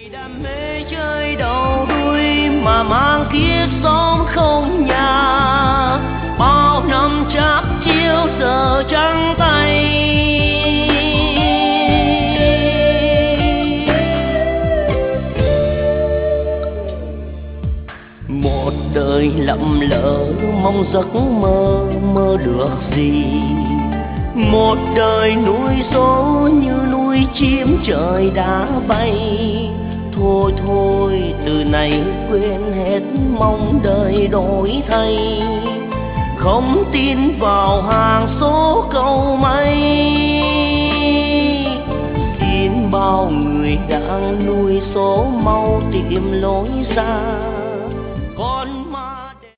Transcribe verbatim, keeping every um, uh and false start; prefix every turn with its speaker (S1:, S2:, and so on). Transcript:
S1: đam mê chơi đầu đuôi mà mang kiếp sống không nhà, bao năm chắc chiêu giờ trắng tay. Một đời lậm lỡ mong giấc mơ mơ được gì, một đời núi số như núi chim trời đã bay. Thôi thôi từ nay quên hết mong đời đổi thay, không tin vào hàng số câu may. Xin bao người đang nuôi số mau tìm lối ra,